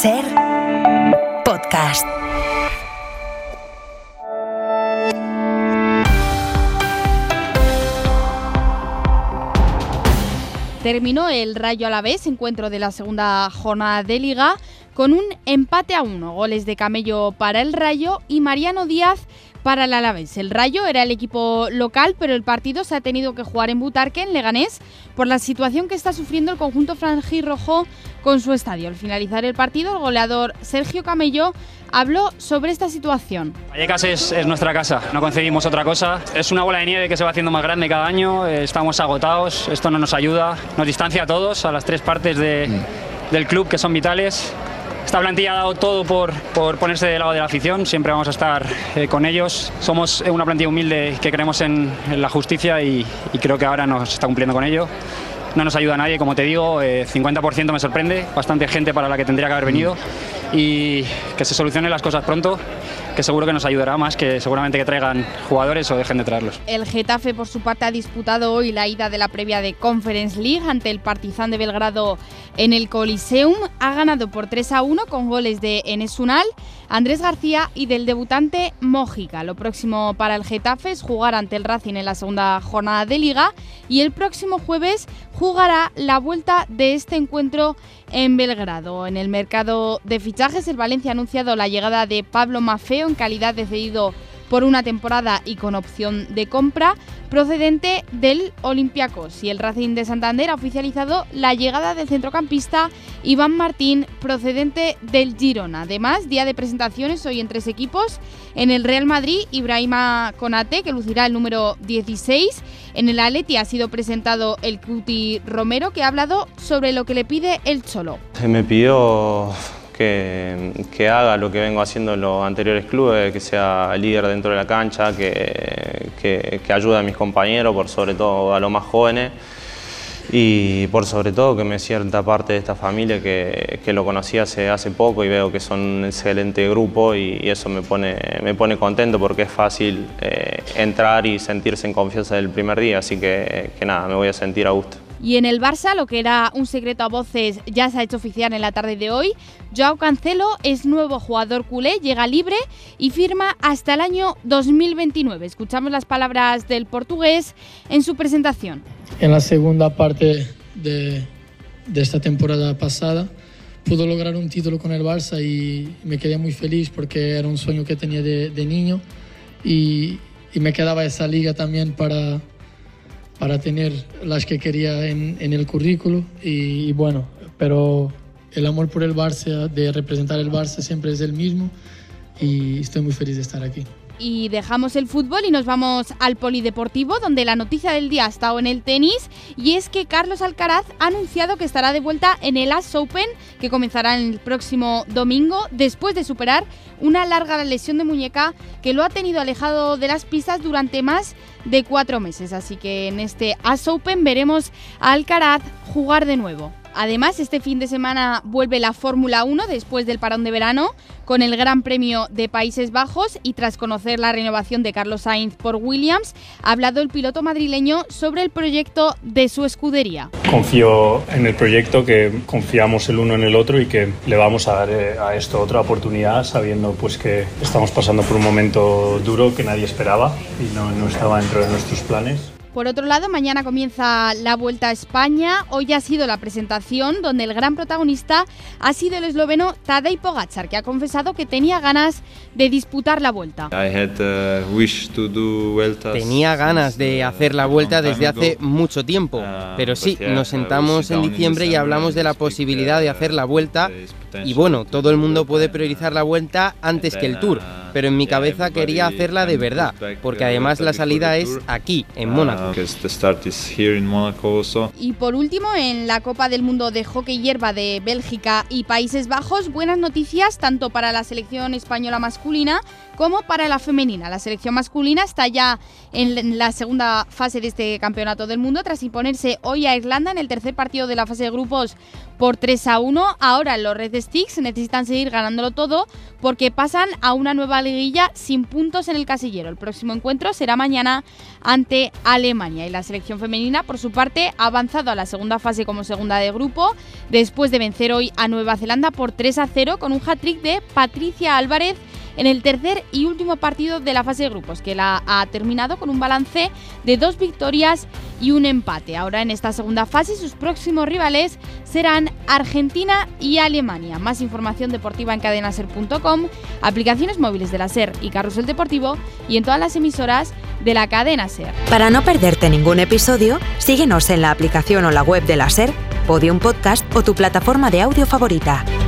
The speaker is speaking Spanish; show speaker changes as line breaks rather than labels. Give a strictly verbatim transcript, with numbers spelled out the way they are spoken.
Ser podcast.
Terminó el Rayo Alavés, encuentro de la segunda jornada de Liga, con un empate a uno. Goles de Camello para el Rayo y Mariano Díaz para el Alavés. El Rayo era el equipo local, pero el partido se ha tenido que jugar en Butarque, en Leganés, por la situación que está sufriendo el conjunto franjirrojo con su estadio. Al finalizar el partido, el goleador Sergio Camello habló sobre esta situación.
Vallecas es, es nuestra casa, no concebimos otra cosa. Es una bola de nieve que se va haciendo más grande cada año, eh, estamos agotados, esto no nos ayuda, nos distancia a todos, a las tres partes de, del club que son vitales. Esta plantilla ha dado todo por, por ponerse del lado de la afición, siempre vamos a estar eh, con ellos. Somos una plantilla humilde que creemos en, en la justicia y, y creo que ahora nos está cumpliendo con ello. No nos ayuda a nadie, como te digo, eh, cincuenta por ciento me sorprende, bastante gente para la que tendría que haber venido y que se solucionen las cosas pronto, que seguro que nos ayudará más que seguramente que traigan jugadores o dejen de traerlos.
El Getafe, por su parte, ha disputado hoy la ida de la previa de Conference League ante el Partizan de Belgrado en el Coliseum. Ha ganado por tres a uno con goles de Enes Unal, Andrés García y del debutante Mójica. Lo próximo para el Getafe es jugar ante el Racing en la segunda jornada de Liga y el próximo jueves jugará la vuelta de este encuentro en Belgrado. En el mercado de fichajes, el Valencia ha anunciado la llegada de Pablo Maffeo en calidad de cedido por una temporada y con opción de compra, procedente del Olympiacos. Y el Racing de Santander ha oficializado la llegada del centrocampista Iván Martín, procedente del Girona. Además, día de presentaciones hoy en tres equipos. En el Real Madrid, Ibrahima Konate, que lucirá el número dieciséis. En el Atleti ha sido presentado el Cuti Romero, que ha hablado sobre lo que le pide el Cholo.
Me pidió que, que haga lo que vengo haciendo en los anteriores clubes, que sea líder dentro de la cancha, que, que, que ayude a mis compañeros, por sobre todo a los más jóvenes, y por sobre todo que me sienta parte de esta familia que, que lo conocí hace, hace poco y veo que son un excelente grupo y, y eso me pone, me pone contento porque es fácil eh, entrar y sentirse en confianza del primer día, así que, que nada, me voy a sentir a gusto.
Y en el Barça, lo que era un secreto a voces ya se ha hecho oficial en la tarde de hoy. Joao Cancelo es nuevo jugador culé, llega libre y firma hasta el año dos mil veintinueve. Escuchamos las palabras del portugués en su presentación.
En la segunda parte de, de esta temporada pasada pudo lograr un título con el Barça y me quedé muy feliz porque era un sueño que tenía de, de niño y, y me quedaba esa liga también para... para tener las que quería en, en el currículo y, y bueno, pero el amor por el Barça, de representar el Barça siempre es el mismo y estoy muy feliz de estar aquí.
Y dejamos el fútbol y nos vamos al polideportivo, donde la noticia del día ha estado en el tenis y es que Carlos Alcaraz ha anunciado que estará de vuelta en el U S Open, que comenzará el próximo domingo, después de superar una larga lesión de muñeca que lo ha tenido alejado de las pistas durante más de cuatro meses. Así que en este U S Open veremos a Alcaraz jugar de nuevo. Además, este fin de semana vuelve la Fórmula uno después del parón de verano con el Gran Premio de Países Bajos y tras conocer la renovación de Carlos Sainz por Williams, ha hablado el piloto madrileño sobre el proyecto de su escudería.
Confío en el proyecto, que confiamos el uno en el otro y que le vamos a dar a esto otra oportunidad sabiendo pues que estamos pasando por un momento duro que nadie esperaba y no, no estaba dentro de nuestros planes.
Por otro lado, mañana comienza la Vuelta a España. Hoy ha sido la presentación donde el gran protagonista ha sido el esloveno Tadej Pogačar, que ha confesado que tenía ganas de disputar la Vuelta.
Tenía ganas de hacer la Vuelta desde hace mucho tiempo, pero sí, nos sentamos en diciembre y hablamos de la posibilidad de hacer la Vuelta y bueno, todo el mundo puede priorizar la Vuelta antes que el Tour, pero en mi cabeza quería hacerla de verdad, porque además la salida es aquí, en Mónaco.
Y por último, en la Copa del Mundo de Hockey Hierba de Bélgica y Países Bajos, buenas noticias tanto para la selección española masculina como para la femenina. La selección masculina está ya en la segunda fase de este campeonato del mundo tras imponerse hoy a Irlanda en el tercer partido de la fase de grupos por tres a uno. Ahora los Red Sticks necesitan seguir ganándolo todo porque pasan a una nueva la liguilla sin puntos en el casillero. El próximo encuentro será mañana ante Alemania. Y la selección femenina, por su parte, ha avanzado a la segunda fase como segunda de grupo después de vencer hoy a Nueva Zelanda por tres a cero con un hat-trick de Patricia Álvarez en el tercer y último partido de la fase de grupos, que la ha terminado con un balance de dos victorias y un empate. Ahora en esta segunda fase sus próximos rivales serán Argentina y Alemania. Más información deportiva en cadena ser punto com, aplicaciones móviles de la SER y Carrusel Deportivo y en todas las emisoras de la cadena SER.
Para no perderte ningún episodio, síguenos en la aplicación o la web de la SER, Podium Podcast o tu plataforma de audio favorita.